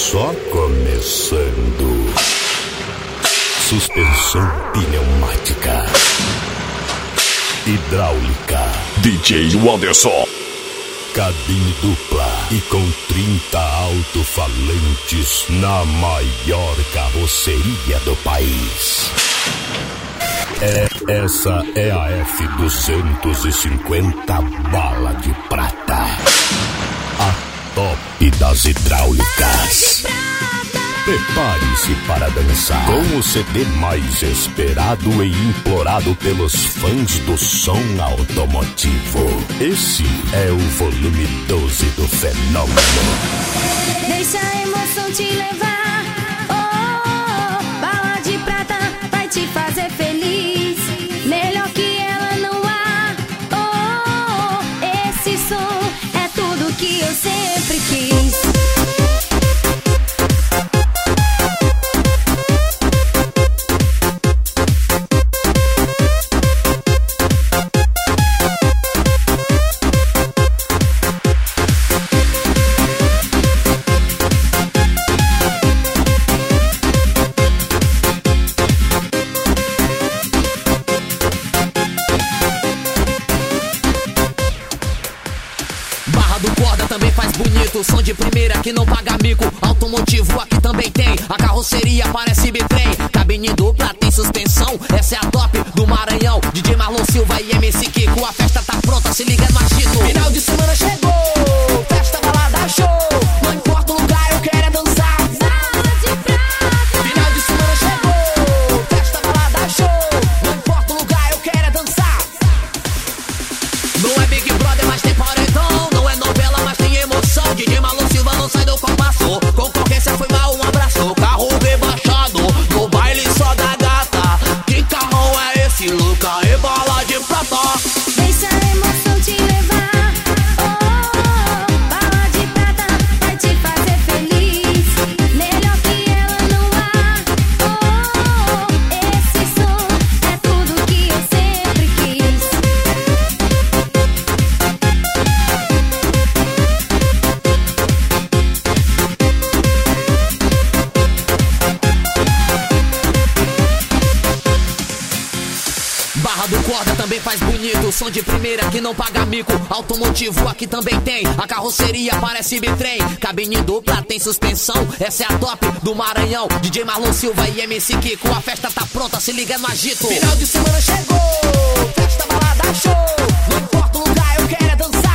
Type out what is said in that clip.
só começando. Suspensão pneumática, hidráulica, DJ Wanderson. cabine dupla e com 30 alto-falantes na maior carroceria do país. Essa é a F250 bala de prata, a top das hidráulicas. Prepare-se para dançar com o CD mais esperado e implorado pelos fãs do som automotivo. Esse é o volume 12 do fenômeno. Deixa a emoção te levar. Oh, bala de prata vai te fazer feliz. Melhor que ela não há. Oh, esse som é tudo que eu sempre quis. Também faz bonito, som de primeira que não paga mico. Automotivo aqui também tem, a carroceria parece bitrem. Cabine dupla, tem suspensão, essa é a top do Maranhão. DJ Marlon Silva e MC Kiko, a festa tá pronta, se liga no agito. Final de semana chegou, festa, balada, show. Não importa o lugar, eu quero é dançar. Final de semana chegou, festa, balada, show. Não importa o lugar, eu quero é dançar. Não é Big Brother, mas tem paredão. Não é novela, mas tem emoção. DJ Marlon Silva não sai do compasso. Concorrência foi mal, um abraço. Carro rebaixado, no baile só da gata. Que carrão é esse, Luca? E bala de prata. Deixa a emoção te levar. Oh, bala de prata vai te fazer feliz. Melhor que ela não há. Oh, esse som é tudo que eu sempre quis. Barra do Corda também faz bonito, som de primeira que não paga mico. Automotivo aqui também tem, a carroceria parece bitrem. Cabine dupla, tem suspensão, essa é a top do Maranhão. DJ Marlon Silva e MC Kiko, a festa tá pronta, se liga no agito. Final de semana chegou, festa, balada, show. Não importa o lugar, eu quero é dançar.